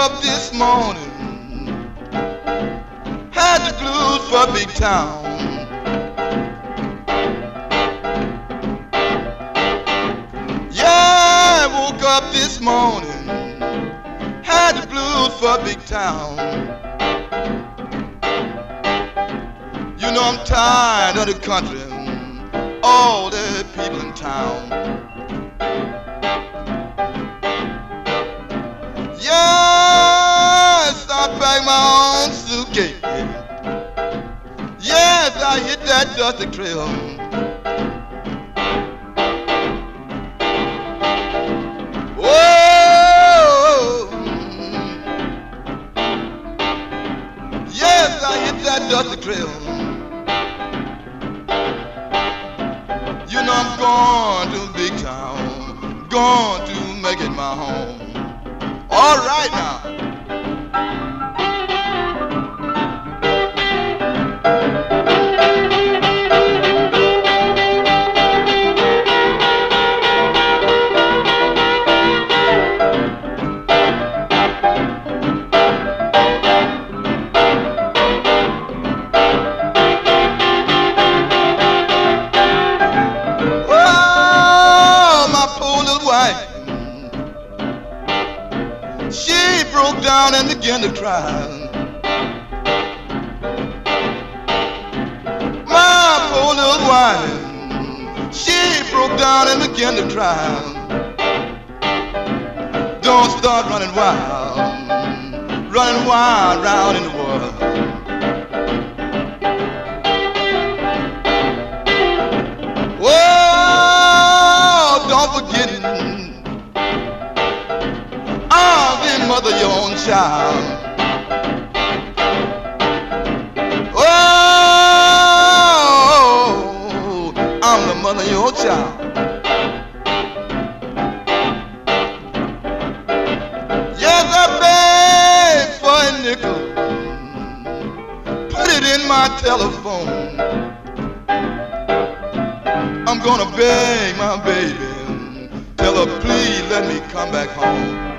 up this morning, had the blues for big town. Yeah, I woke up this morning, had the blues for big town. You know I'm tired of the country, all the people in town. Yes, I packed my own suitcase. Yes, I hit that dusty trail. Oh, yes, I hit that dusty trail. You know I'm going to big town, going to make it my home. All right now. Oh, my poor little wife, she broke down and began to cry. My poor little wife, she broke down and began to cry. Don't start running wild round in the world. Oh, don't forget it. I'm the mother of your own child. Oh, I'm the mother of your child. Yes, I begged for a nickel, put it in my telephone. I'm gonna beg my baby, tell her please let me come back home.